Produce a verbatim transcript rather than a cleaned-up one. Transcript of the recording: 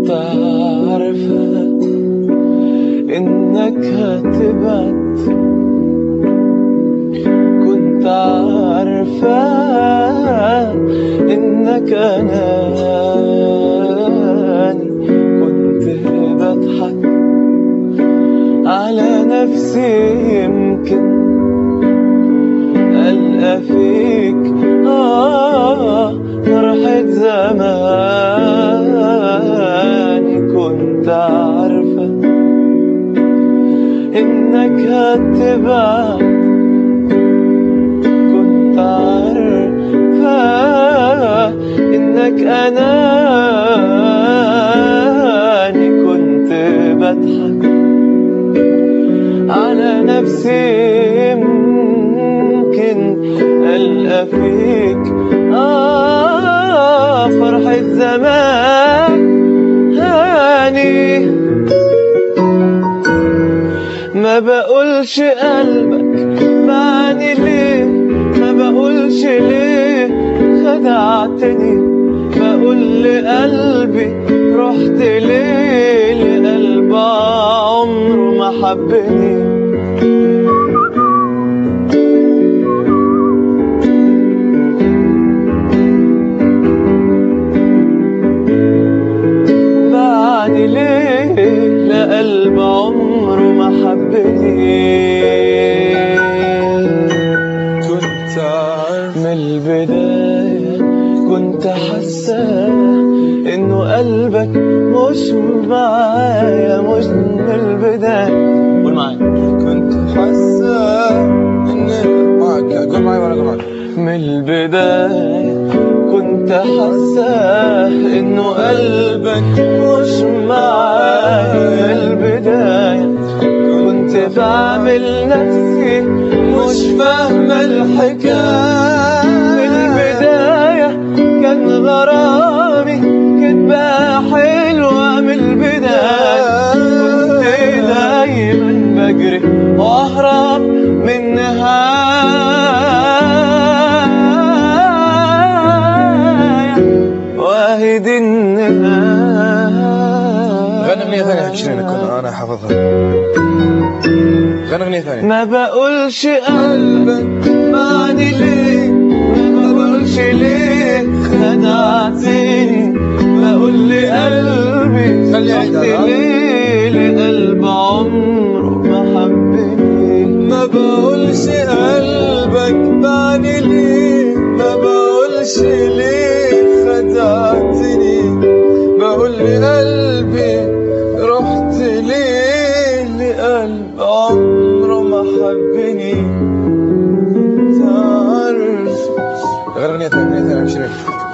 كنت عارفة إنك هتبعد، كنت عارفة إنك أناني، كنت بضحك على نفسي يمكن ألقى فيك آه فرحة زماني. كنت عارفة إنك هتبعد، كنت عارفة إنك أناني، كنت بضحك على نفسي يمكن ألقى فيك آه فرحة زماني. ما بقولش قلبك باعني ليه، ما بقولش ليه خدعتني، بقول لقلبي رحت ليه، لقلب عمره ما حبني. باعني ليه لقلب عمره ما حبني. كنت عارف من البداية كنت حاسة إنه قلبك مش معايا، مش من البداية. قول معايا. كنت حاسة إن معك، قول معايا وأنا أقول معاك. من البداية كنت حاسة إنه قلبك مش معايا. من البداية كنت بعمل نفسي مش فاهمة الحكاية. من البداية كان غرامي كدبة حلوة. من البداية كنت دايما بجري وأهرب من نهاية، واهد النهاية. غني أغنية ثانية حق شيرين أنا حافظها. غني أغنية ثانية. ما بقولش قلبك باعني ليه، ما بقولش ليه خدعتني، بقول لقلبي رحت ليه، لقلب عمره ما حبني. ما بقولش قلبك باعني ليه، ما بقولش ليه خدعتني، بقول لقلبي رحت ليه، لقلب عمره ما حبني. تعرف. غير أغنية ثانية، أغنية ثانية عشرين.